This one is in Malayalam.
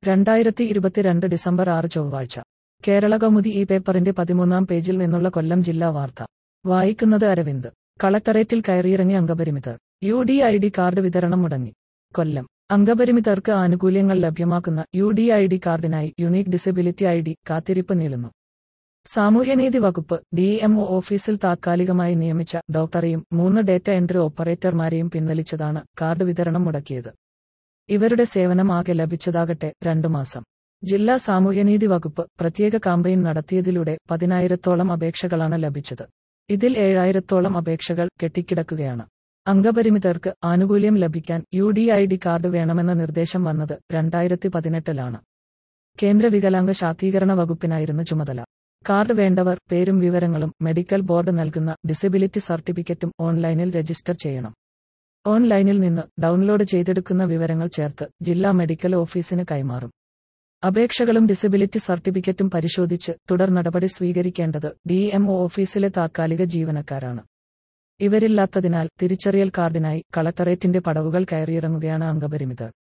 2022 ഡിസംബർ 6 ചൊവ്വാഴ്ച കേരളകൗമുദി ഈ പേപ്പറിന്റെ 13-ാം പേജിൽ നിന്നുള്ള കൊല്ലം ജില്ലാ വാർത്ത വായിക്കുന്നത് അരവിന്ദ്. കളക്ടറേറ്റിൽ കയറിയിറങ്ങി അംഗപരിമിതർ. UDID കാർഡ് വിതരണം മുടങ്ങി. കൊല്ലം. അംഗപരിമിതർക്ക് ആനുകൂല്യങ്ങൾ ലഭ്യമാക്കുന്ന UDID കാർഡിനായി യുണീക് ഡിസബിലിറ്റി ID കാത്തിരിപ്പ് നീളുന്നു. സാമൂഹ്യനീതി വകുപ്പ് DMO ഓഫീസിൽ താത്കാലികമായി നിയമിച്ച ഡോക്ടറെയും 3 ഡേറ്റ എൻട്രി ഓപ്പറേറ്റർമാരെയും പിൻവലിച്ചതാണ് കാർഡ് വിതരണം മുടക്കിയത്. ഇവരുടെ സേവനം ആകെ ലഭിച്ചതാകട്ടെ 2 മാസം. ജില്ലാ സാമൂഹ്യനീതി വകുപ്പ് പ്രത്യേക കാമ്പയിൻ നടത്തിയതിലൂടെ 10,000-ത്തോളം അപേക്ഷകളാണ് ലഭിച്ചത്. ഇതിൽ 7,000-ത്തോളം അപേക്ഷകൾ കെട്ടിക്കിടക്കുകയാണ്. അംഗപരിമിതർക്ക് ആനുകൂല്യം ലഭിക്കാൻ UDID കാർഡ് വേണമെന്ന നിർദ്ദേശം വന്നത് 2018-ലാണ്. കേന്ദ്ര വികലാംഗ ശാക്തീകരണ വകുപ്പിനായിരുന്നു ചുമതല. കാർഡ് വേണ്ടവർ പേരും വിവരങ്ങളും മെഡിക്കൽ ബോർഡ് നൽകുന്ന ഡിസബിലിറ്റി സർട്ടിഫിക്കറ്റും ഓൺലൈനിൽ രജിസ്റ്റർ ചെയ്യണം. ഓൺലൈനിൽ നിന്ന് ഡൗൺലോഡ് ചെയ്തെടുക്കുന്ന വിവരങ്ങൾ ചേർത്ത് ജില്ലാ മെഡിക്കൽ ഓഫീസിന് കൈമാറും. അപേക്ഷകളും ഡിസബിലിറ്റി സർട്ടിഫിക്കറ്റും പരിശോധിച്ച് തുടർ നടപടി സ്വീകരിക്കേണ്ടത് DMO ഓഫീസിലെ താത്കാലിക ജീവനക്കാരാണ്. ഇവരില്ലാത്തതിനാൽ തിരിച്ചറിയൽ കാർഡിനായി കളക്ടറേറ്റിന്റെ പടവുകൾ കയറിയിറങ്ങുകയാണ് അംഗപരിമിതർ.